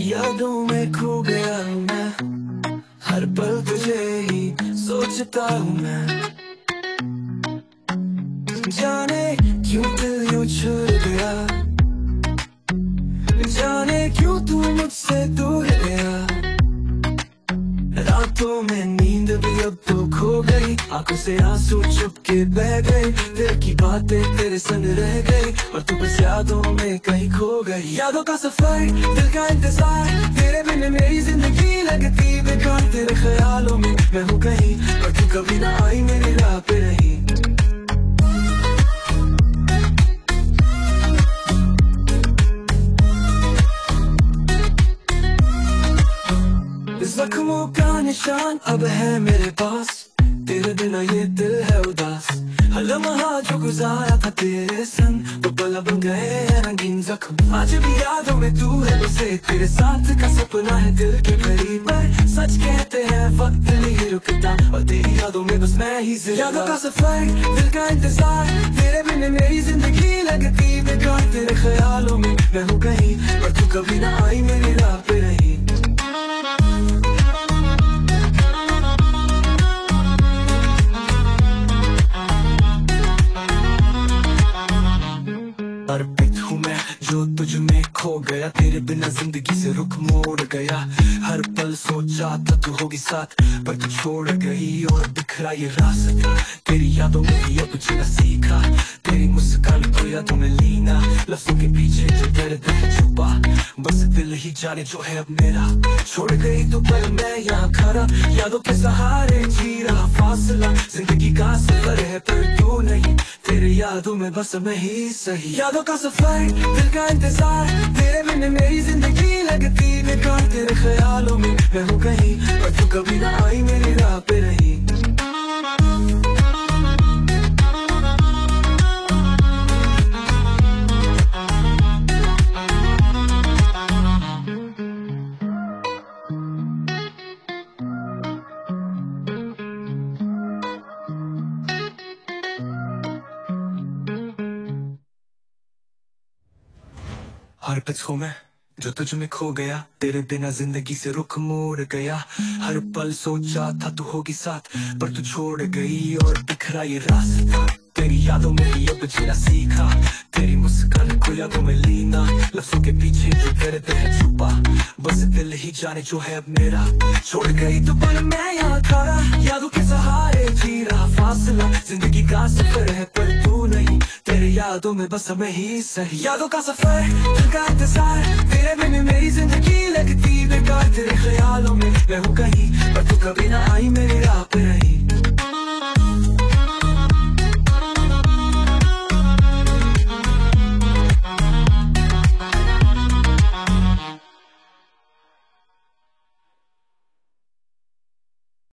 यादों में खो गया हूँ मैं, हर पल तुझे ही सोचता हूँ मैं। जाने क्यों दिल यूं छूट गया, जाने क्यों तू मुझसे दूर गया। रातों में नींद भी अब तो खो गई, आंखों से आंसू चुपके बह गए। दिल की बातें तेरे संग रह गई और तू बस यादों में कहीं खो गई। यादों का सफर, दिल का इंतजार, तेरे बिन मेरी जिंदगी लगती बेकार। तेरे ख्यालों में मैं हूँ कहीं और तू कभी ना आई मेरी राह पे रही। जख्मों का निशान अब है मेरे पास, तेरे बिना ये दिल है उदास। हर लम्हा जो गुजारा था तेरे संग वो पल बन गए हैं रंगीन जख्म। आज भी यादों में तू है बसे, तेरे साथ का सपना है दिल के करीब। पर सच कहते हैं वक्त नहीं रुकता और तेरी यादों में बस मैं ही जिंदा। यादों का सफर, दिल का इंतजार, तेरे बिन मेरी जिंदगी लगती बेकार। तेरे ख्यालों में मैं हूँ कहीं पर तू कभी ना आई मेरी राह पे रही। अर्पित हूँ मैं जो तुझ में खो गया, तेरे बिना जिंदगी से रुख मोड़ गया। हर पल सोचा था तू होगी साथ, पर तू छोड़ गई और बिखरा ये रास्ता। तेरी यादों में भी अब जीना सीखा, तेरी मुस्कान को यादों में लीना। लफ्जों के पीछे जो दर्द है छुपा, बस दिल ही जाने जो है अब मेरा। छोड़ गई तो पर मैं यहाँ खड़ा, यादों के सहारे जी रहा फासला। जिंदगी का सफर है पर तू नहीं, तेरे यादों में बस मैं ही सही। यादों का सफर, दिल का इंतजार, तेरे बिन मेरी जिंदगी लगती बेकार। तेरे ख्यालों में मैं हूँ कहीं पर तू कभी ना आई मेरी राह पे रही। अर्पित हूँ मैं जो तुझ में खो गया, तेरे बिना जिंदगी से रुख मोड़ गया। हर पल सोचा था तू होगी साथ, पर तू छोड़ गई और बिखरा ये रास्ता। तेरी यादों में भी अब जीना सीखा, तेरी मुस्कान को यादों में लीना। लफ्जों के पीछे जो दर्द है छुपा, बस दिल ही जाने जो है अब मेरा। छोड़ गई तो पर मैं यहाँ खड़ा, यादों के सहारे जी रहा फासला। जिंदगी का सफर है पर तू नहीं, तेरे यादों में बस मैं ही सही। यादों का सफर, दिल का इंतजार, तेरे बिन मेरी जिंदगी लगती बेकार। तेरे ख्यालों में मैं हूँ कहीं पर तू कभी ना आई मेरी